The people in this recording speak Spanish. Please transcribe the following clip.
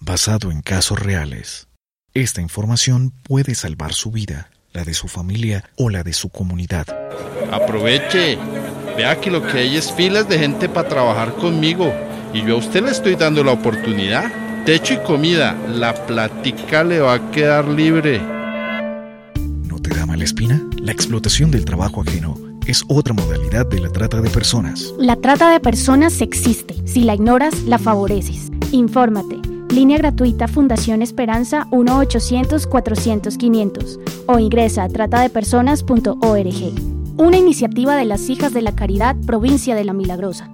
basado en casos reales. Esta información puede salvar su vida, la de su familia o la de su comunidad. Aproveche. Vea que lo que hay es filas de gente para trabajar conmigo y yo a usted le estoy dando la oportunidad. Techo y comida, la platica le va a quedar libre. ¿No te da mala espina? La explotación del trabajo ajeno es otra modalidad de la trata de personas. La trata de personas existe. Si la ignoras, la favoreces. Infórmate. Línea gratuita Fundación Esperanza 1-800-400-500 o ingresa a tratadepersonas.org. Una iniciativa de las Hijas de la Caridad, provincia de La Milagrosa.